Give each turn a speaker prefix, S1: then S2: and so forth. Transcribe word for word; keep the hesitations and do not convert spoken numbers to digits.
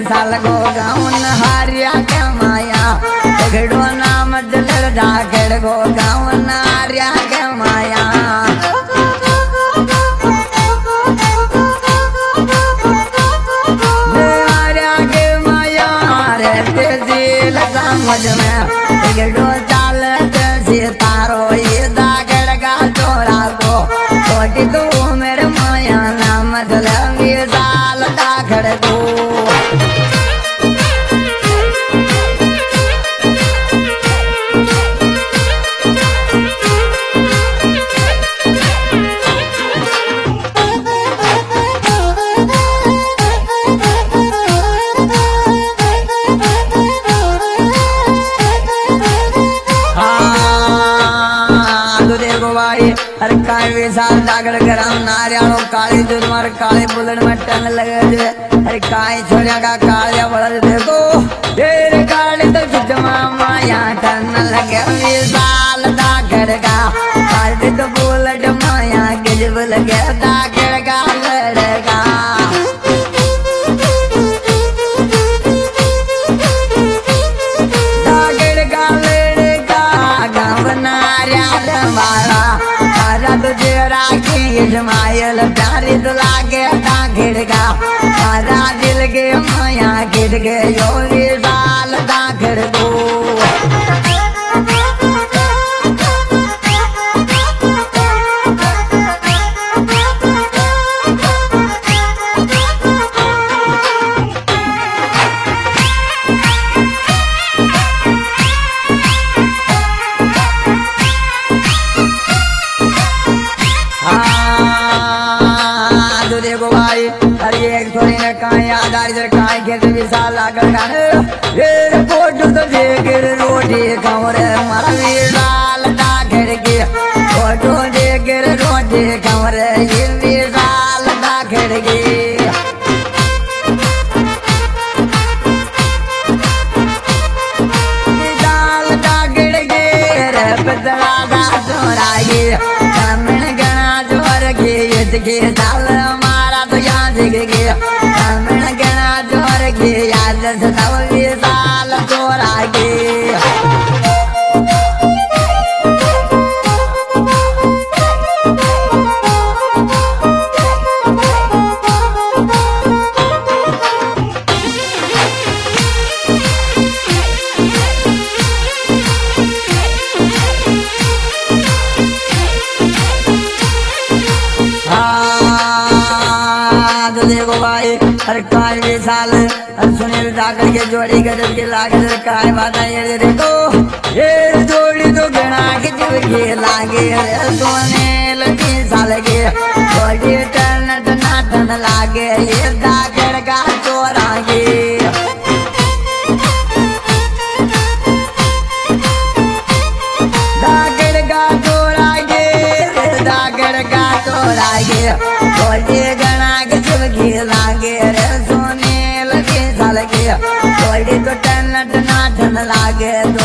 S1: साल गो गाँव नहारिया के माया घड़ो नाम दिल जागड़ गो गाँव नहारिया के माया नहारिया के माया रहते दिल समझ में घड़ो चाल सितारो ये दागड़ का चोरा को छोटी तू मेरे माया नाम दिल साल दागड़ को अरे काले साल दागड़ गरम नारियालो काली दुर्मर काले बुलट में टंग लगे जे अरे काई छोरिया का कालिया बड़ल देखो तेरे काले तो सुजमा माया टंग लगे ये साल दागड़ का काले तो बुलट माया गजब लगे दागड़ का लड़का दागड़ का लड़का गाँव नारियाल वाला तुझे राखी इस्माइल प्यारी तो लागे दागड़ का सारा दिल के माया गिर के योरी साल दागड़ को विशाल फोटो तो देकर रोटी कमरे मारा विशाल दागड़ के फोटो देकर रोटी कमरे ये विशाल दागड़ के विशाल दागड़ के रे पतला दा चोरा के तमिल गणा जोर के इसके साल मारा तो यहाँ दिख गया तमिल गणा जोर के याद सतावी साल चोरा के देखो भाई हर काले साल सुनील दागड़ के जोड़ी गजब के लागे काय बात ये देखो ये जोड़ी तो गणा के जीव के लागे सुनील की साल के जोड़ी टन टन लागे ये दागड़ का चोरा के दागड़ का चोरा के दागड़ का चोरा के जोड़ी गणा के जीव के लागे रे सोने लगे साल के जोड़ी तो टन टन लागे।